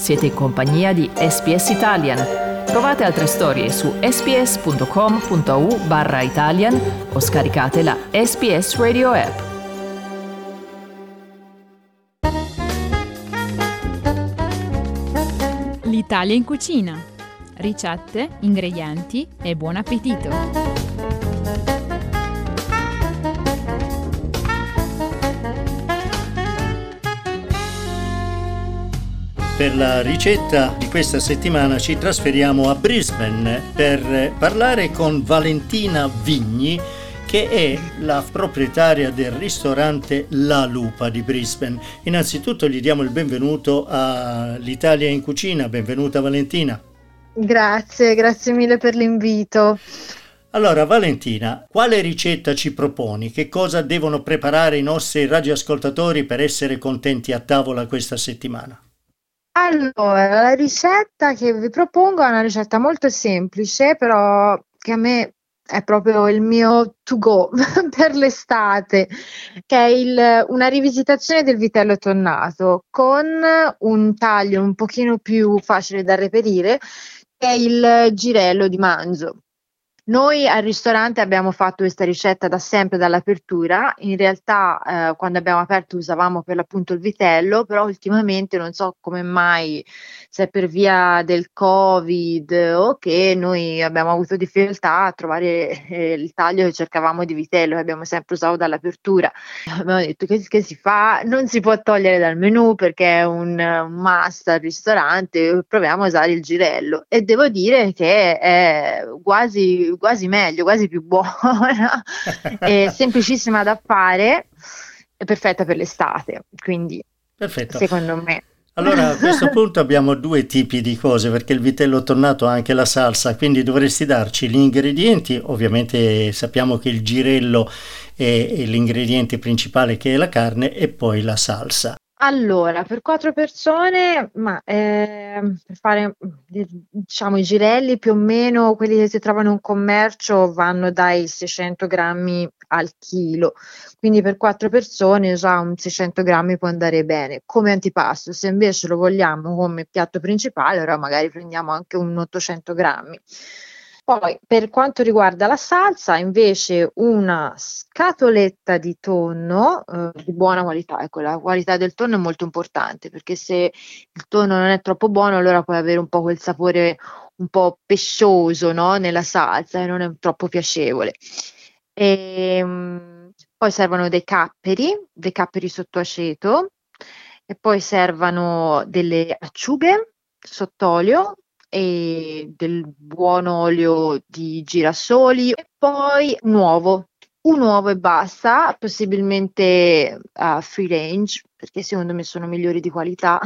Siete in compagnia di SPS Italian. Trovate altre storie su sps.com.au/Italian o scaricate la SPS Radio app. L'Italia in cucina. Ricette, ingredienti e buon appetito! Per la ricetta di questa settimana ci trasferiamo a Brisbane per parlare con Valentina Vigni, che è la proprietaria del ristorante La Lupa di Brisbane. Innanzitutto gli diamo il benvenuto all'Italia in cucina. Benvenuta Valentina. Grazie mille per l'invito. Allora Valentina, quale ricetta ci proponi? Che cosa devono preparare i nostri radioascoltatori per essere contenti a tavola questa settimana? Allora, la ricetta che vi propongo è una ricetta molto semplice, però che a me è proprio il mio to go per l'estate, che è una rivisitazione del vitello tonnato con un taglio un pochino più facile da reperire, che è il girello di manzo. Noi al ristorante abbiamo fatto questa ricetta da sempre, dall'apertura. In realtà quando abbiamo aperto usavamo per l'appunto il vitello, però ultimamente non so come mai, se è per via del Covid o che noi abbiamo avuto difficoltà a trovare il taglio che cercavamo di vitello, che abbiamo sempre usato dall'apertura. Abbiamo detto che si fa? Non si può togliere dal menù perché è un must al ristorante, proviamo a usare il girello e devo dire che è quasi meglio, quasi più buona, è semplicissima da fare, è perfetta per l'estate, quindi Perfetto. Secondo me. Allora a questo punto abbiamo due tipi di cose, perché il vitello tonnato ha anche la salsa, quindi dovresti darci gli ingredienti. Ovviamente sappiamo che il girello è l'ingrediente principale, che è la carne, e poi la salsa. Allora, per 4 persone, per fare diciamo i girelli più o meno quelli che si trovano in commercio vanno dai 600 grammi al chilo, quindi per 4 persone già un 600 grammi può andare bene come antipasto. Se invece lo vogliamo come piatto principale, allora magari prendiamo anche un 800 grammi. Poi per quanto riguarda la salsa, invece una scatoletta di tonno di buona qualità. Ecco, la qualità del tonno è molto importante, perché se il tonno non è troppo buono, allora puoi avere un po' quel sapore un po' pescioso, no, nella salsa e non è troppo piacevole. Poi servono dei capperi sotto aceto, e poi servono delle acciughe sott'olio e del buon olio di girasoli e poi un uovo e basta, possibilmente free range, perché secondo me sono migliori di qualità.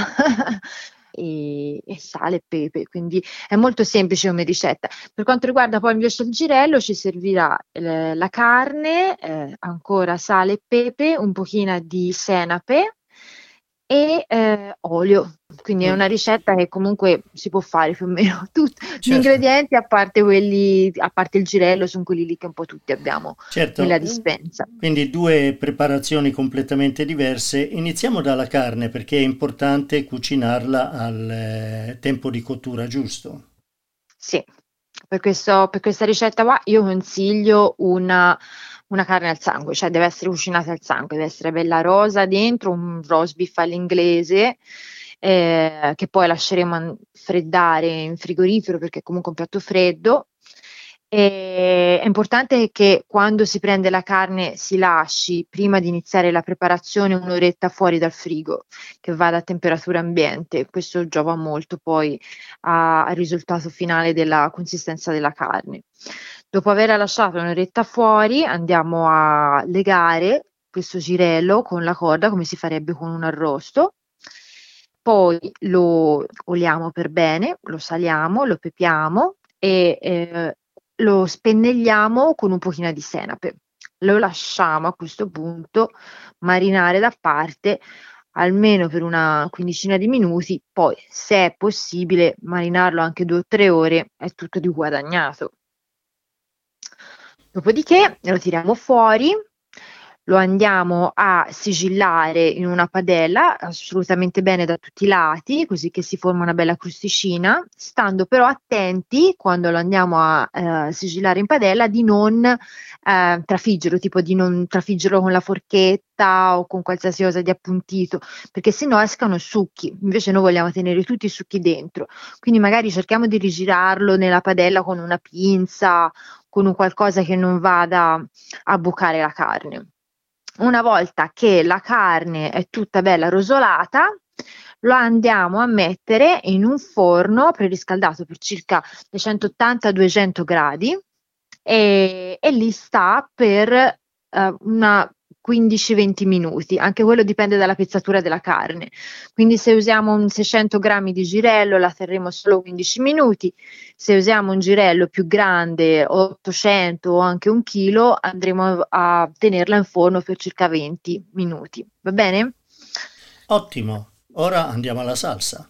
E sale e pepe, quindi è molto semplice come ricetta. Per quanto riguarda poi invece il girello, ci servirà la carne, ancora sale e pepe, un pochino di senape e olio. Quindi è una ricetta che comunque si può fare più o meno tutti. Gli Certo. ingredienti, a parte il girello, sono quelli lì che un po' tutti abbiamo Certo, nella dispensa. quindi due preparazioni completamente diverse. Iniziamo dalla carne, perché è importante cucinarla al tempo di cottura giusto. Sì, per questa ricetta qua io consiglio una carne al sangue, cioè deve essere cucinata al sangue, deve essere bella rosa dentro, un roast beef all'inglese, che poi lasceremo freddare in frigorifero perché è comunque un piatto freddo. È importante che quando si prende la carne si lasci, prima di iniziare la preparazione, un'oretta fuori dal frigo, che vada a temperatura ambiente. Questo giova molto poi al risultato finale della consistenza della carne. Dopo averla lasciata un'oretta fuori, andiamo a legare questo girello con la corda, come si farebbe con un arrosto. Poi lo oliamo per bene, lo saliamo, lo pepiamo e lo spennelliamo con un pochino di senape. Lo lasciamo a questo punto marinare da parte almeno per una quindicina di minuti, poi se è possibile marinarlo anche 2 o 3 ore, è tutto di guadagnato. Dopodiché lo tiriamo fuori, lo andiamo a sigillare in una padella assolutamente bene da tutti i lati, così che si forma una bella crosticina, stando però attenti quando lo andiamo a sigillare in padella di non trafiggerlo, tipo di non trafiggerlo con la forchetta o con qualsiasi cosa di appuntito, perché sennò escano succhi. Invece noi vogliamo tenere tutti i succhi dentro, quindi magari cerchiamo di rigirarlo nella padella con una pinza, con un qualcosa che non vada a bucare la carne. Una volta che la carne è tutta bella rosolata, lo andiamo a mettere in un forno preriscaldato per circa 180-200 gradi e lì sta per una 15-20 minuti, anche quello dipende dalla pezzatura della carne. Quindi se usiamo un 600 grammi di girello la terremo solo 15 minuti, se usiamo un girello più grande, 800 o anche 1 chilo, andremo a tenerla in forno per circa 20 minuti. Va bene? Ottimo, ora andiamo alla salsa.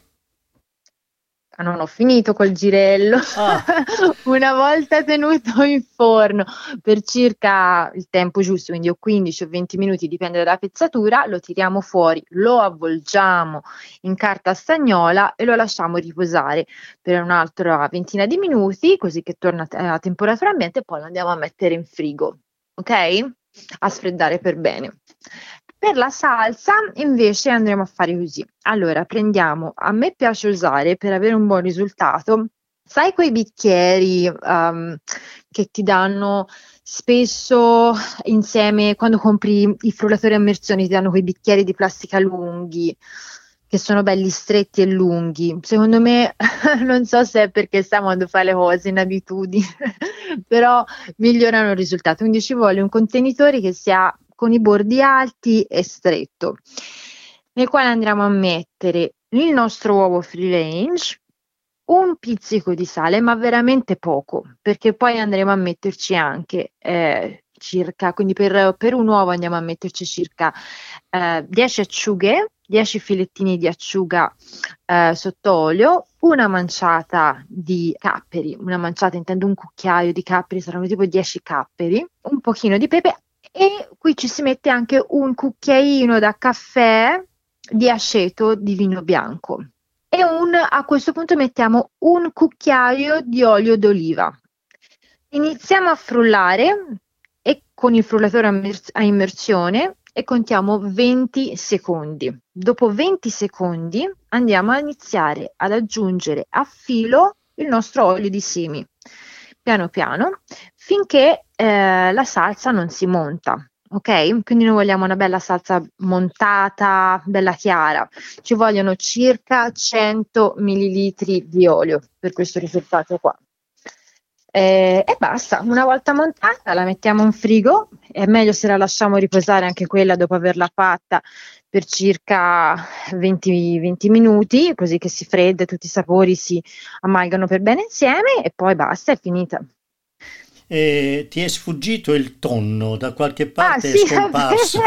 Non ho finito col girello. Una volta tenuto in forno per circa il tempo giusto, quindi o 15 o 20 minuti, dipende dalla pezzatura, lo tiriamo fuori, lo avvolgiamo in carta stagnola e lo lasciamo riposare per un'altra ventina di minuti, così che torna a temperatura ambiente, e poi lo andiamo a mettere in frigo, ok? A sfreddare per bene. Per la salsa invece andremo a fare così. Allora prendiamo, a me piace usare per avere un buon risultato, sai quei bicchieri che ti danno spesso insieme quando compri i frullatori a immersione, ti danno quei bicchieri di plastica lunghi che sono belli stretti e lunghi. Secondo me non so se è perché stiamo quando fare le cose in abitudini, però migliorano il risultato. Quindi ci vuole un contenitore che sia con i bordi alti e stretto, nel quale andremo a mettere il nostro uovo free range, un pizzico di sale, ma veramente poco, perché poi andremo a metterci anche circa, quindi per un uovo andiamo a metterci circa 10 acciughe, 10 filettini di acciuga sott'olio, una manciata di capperi, una manciata intendo un cucchiaio di capperi, saranno tipo 10 capperi, un pochino di pepe, e qui ci si mette anche un cucchiaino da caffè di aceto di vino bianco e a questo punto mettiamo un cucchiaio di olio d'oliva. Iniziamo a frullare e con il frullatore a immersione e contiamo 20 secondi. Dopo 20 secondi andiamo a iniziare ad aggiungere a filo il nostro olio di semi, piano piano, finché la salsa non si monta, ok? Quindi noi vogliamo una bella salsa montata, bella chiara. Ci vogliono circa 100 millilitri di olio per questo risultato qua. E basta, una volta montata la mettiamo in frigo, è meglio se la lasciamo riposare anche quella dopo averla fatta per circa 20 minuti, così che si fredda e tutti i sapori si amalgano per bene insieme e poi basta, è finita. Ti è sfuggito il tonno, da qualche parte è scomparso.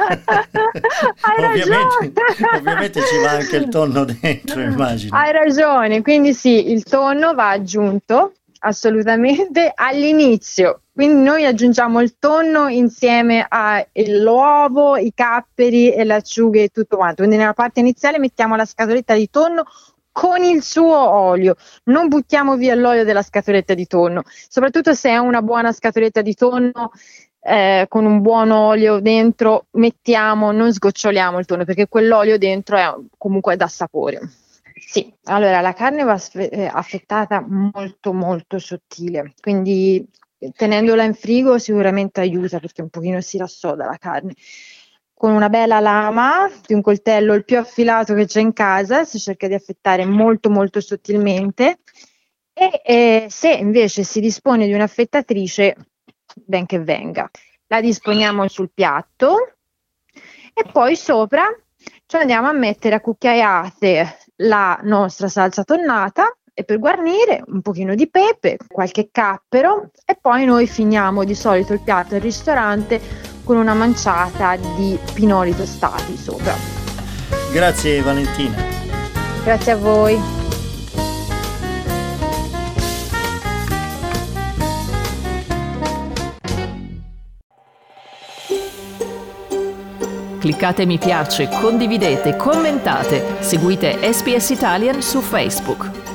Ovviamente ci va anche il tonno dentro, immagino. Hai ragione, quindi sì, il tonno va aggiunto assolutamente all'inizio, quindi noi aggiungiamo il tonno insieme all'uovo, i capperi e le acciughe e tutto quanto, quindi nella parte iniziale mettiamo la scatoletta di tonno con il suo olio, non buttiamo via l'olio della scatoletta di tonno, soprattutto se è una buona scatoletta di tonno con un buon olio dentro, non sgoccioliamo il tonno perché quell'olio dentro è comunque da sapore. Sì, allora la carne va affettata molto molto sottile, quindi tenendola in frigo sicuramente aiuta perché un pochino si rassoda la carne. Con una bella lama di un coltello il più affilato che c'è in casa si cerca di affettare molto molto sottilmente e se invece si dispone di un'affettatrice, ben che venga, la disponiamo sul piatto e poi sopra ci andiamo a mettere a cucchiaiate la nostra salsa tonnata e per guarnire un pochino di pepe, qualche cappero e poi noi finiamo di solito il piatto al ristorante con una manciata di pinoli tostati sopra. Grazie Valentina. Grazie a voi. Cliccate mi piace, condividete, commentate, seguite SBS Italian su Facebook.